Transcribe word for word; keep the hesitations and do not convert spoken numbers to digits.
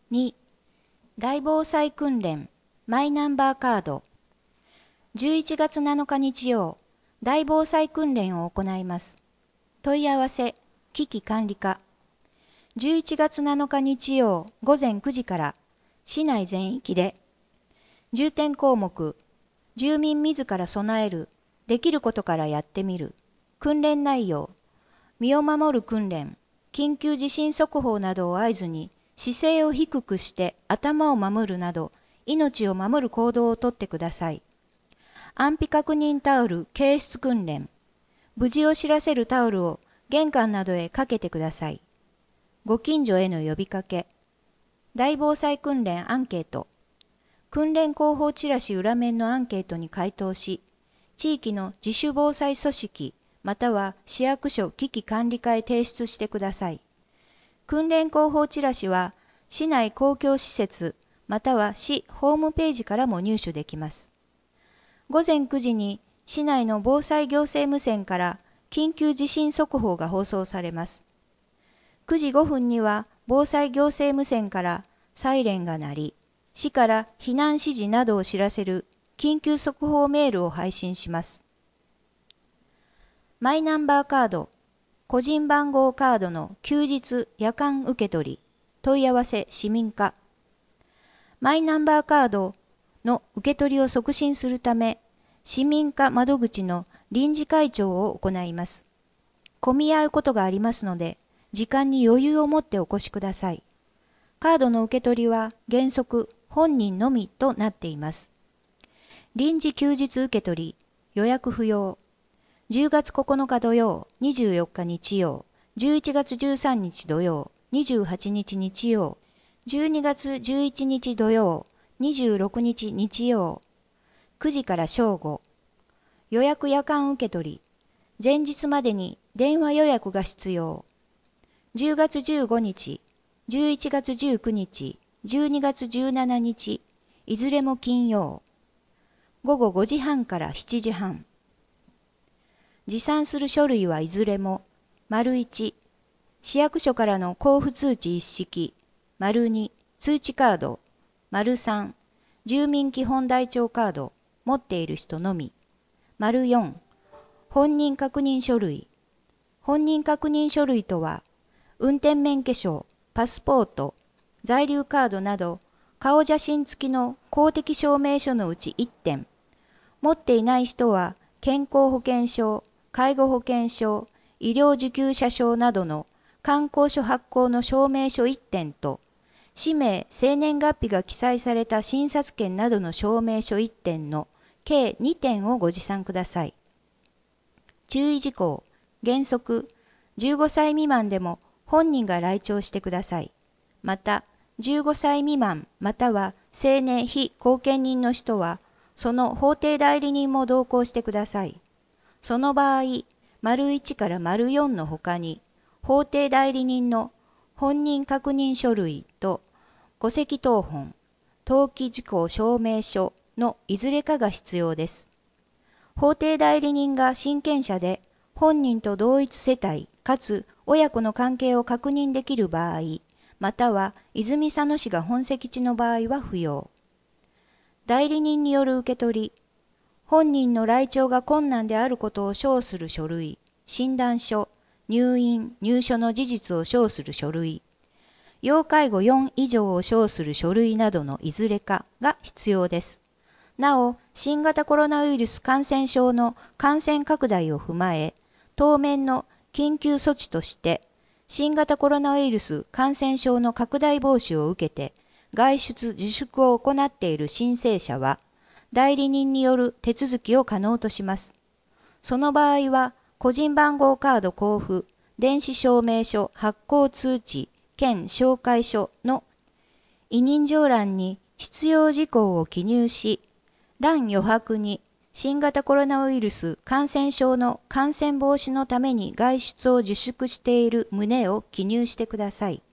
に. 大防災訓練マイナンバーカード。じゅういちがつなのか日曜、大防災訓練を行います。問い合わせ、危機管理課。じゅういちがつなのか日曜午前くじから市内全域で重点項目、住民自ら備える、できることからやってみる、訓練内容、身を守る訓練、緊急地震速報などを合図に姿勢を低くして頭を守るなど命を守る行動をとってください。安否確認タオル掲出訓練、無事を知らせるタオルを玄関などへかけてください。ご近所への呼びかけ、大防災訓練アンケート、訓練広報チラシ裏面のアンケートに回答し、地域の自主防災組織または市役所危機管理課へ提出してください。訓練広報チラシは市内公共施設または市ホームページからも入手できます。ごぜんくじに市内の防災行政無線から緊急地震速報が放送されます。くじごふんには防災行政無線からサイレンが鳴り、市から避難指示などを知らせる緊急速報メールを配信します。マイナンバーカード、個人番号カードの休日・夜間受け取り、問い合わせ市民課。マイナンバーカードの受け取りを促進するため、市民課窓口の臨時開庁を行います。混み合うことがありますので、時間に余裕を持ってお越しください。カードの受け取りは原則本人のみとなっています。臨時休日受け取り、予約不要。じゅうがつここのか土曜、にじゅうよっか日曜、じゅういちがつじゅうさんにち土曜、にじゅうはちにち日曜、じゅうにがつじゅういちにち土曜、にじゅうろくにち日曜、くじから正午。予約夜間受け取り、前日までに電話予約が必要。じゅうがつじゅうごにち、じゅういちがつじゅうくにち、じゅうにがつじゅうしちにち、いずれも金曜。ごごごじはんからしちじはん。持参する書類はいずれも、丸いち、市役所からの交付通知一式、丸に、通知カード、丸さん、住民基本台帳カード、持っている人のみ、丸よん、本人確認書類。本人確認書類とは、運転免許証、パスポート、在留カードなど、顔写真付きの公的証明書のうちいってん、持っていない人は健康保険証、介護保険証、医療受給者証などの観光書発行の証明書いってんと、氏名・生年月日が記載された診察券などの証明書いってんの計にてんをご持参ください。注意事項、原則、じゅうごさい未満でも本人が来庁してください。また、じゅうごさい未満または成年非後見人の人は、その法定代理人も同行してください。その場合、丸いちから丸よんの他に、法定代理人の本人確認書類と戸籍謄本、登記事項証明書のいずれかが必要です。法定代理人が親権者で、本人と同一世帯かつ親子の関係を確認できる場合、または泉佐野市が本籍地の場合は不要。代理人による受け取り、本人の来庁が困難であることを証する書類、診断書、入院・入所の事実を証する書類、要介護よん以上を証する書類などのいずれかが必要です。なお、新型コロナウイルス感染症の感染拡大を踏まえ、当面の緊急措置として、新型コロナウイルス感染症の拡大防止を受けて、外出自粛を行っている申請者は、代理人による手続きを可能とします。その場合は、個人番号カード交付、電子証明書発行通知、兼紹介書の委任状欄に必要事項を記入し、欄余白に新型コロナウイルス感染症の感染防止のために外出を自粛している旨を記入してください。